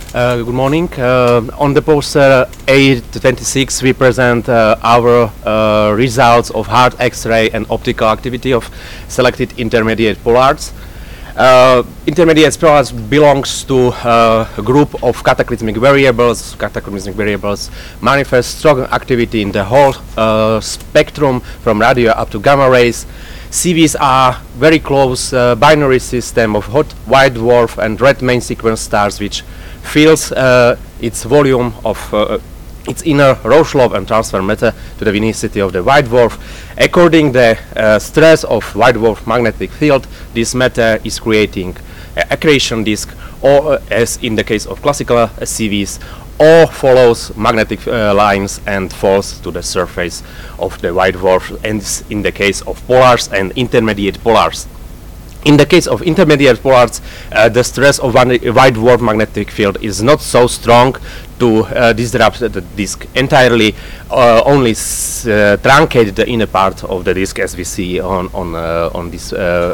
Good morning. On the poster A26 we present our results of hard X-ray and optical activity of selected intermediate polars. Intermediate polars belongs to a group of cataclysmic variables. Cataclysmic variables manifest strong activity in the whole spectrum from radio up to gamma rays. CVs are very close binary system of hot white dwarf and red main sequence stars, which fills its volume of its inner Rauschlov and transfer matter to the vinicity of the white dwarf. According to the stress of white dwarf magnetic field, this matter is creating accretion disk, or as in the case of classical CVs, or follows magnetic lines and falls to the surface of the white dwarf, and in the case of polars and intermediate polars. In the case of intermediate polars, the stress of white dwarf magnetic field is not so strong to disrupt the disk entirely, only truncate the inner part of the disk, as we see on this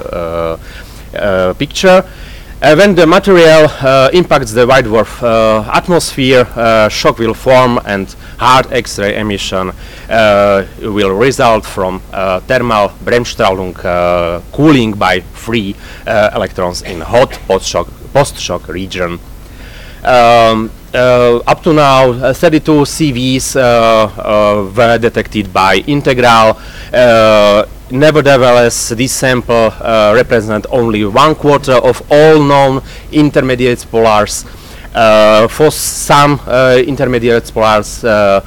picture. When the material impacts the white dwarf atmosphere, shock will form and hard X-ray emission will result from thermal Bremsstrahlung, cooling by free electrons in hot post-shock region. Up to now, 32 CVs were detected by integral. Nevertheless, this sample represents only 1/4 of all known intermediate polars. For some intermediate polars,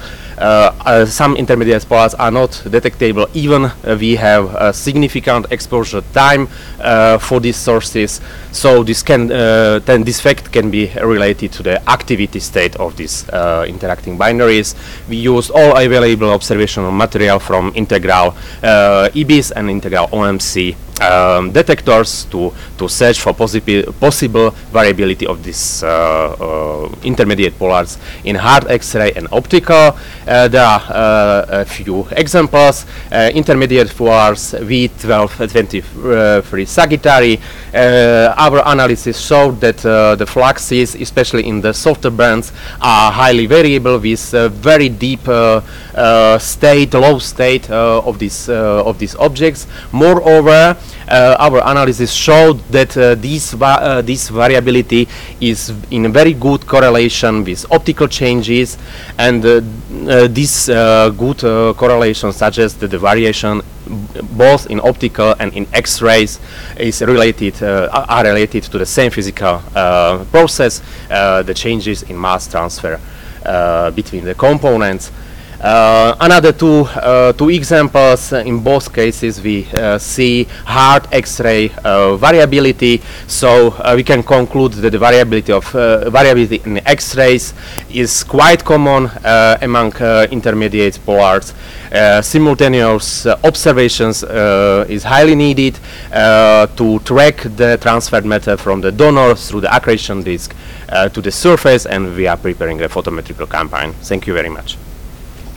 are not detectable, even we have a significant exposure time for these sources. So this then this fact can be related to the activity state of these interacting binaries. We used all available observational material from integral EBIS and integral OMC detectors to search for possible variability of these intermediate polars in hard X-ray and optical. There are a few examples. Intermediate polars V1223 Sagittari. Our analysis showed that the fluxes, especially in the softer bands, are highly variable with very deep low state of these objects. Moreover, our analysis showed that this variability is in very good correlation with optical changes, and this good correlation suggests that the variation both in optical and in X-rays is related are related to the same physical process, the changes in mass transfer between the components. Another two examples. In both cases we see hard X-ray variability, so we can conclude that the variability in X-rays is quite common among intermediate polars. Simultaneous observations is highly needed to track the transferred matter from the donor through the accretion disk to the surface, and we are preparing a photometrical campaign. Thank you very much.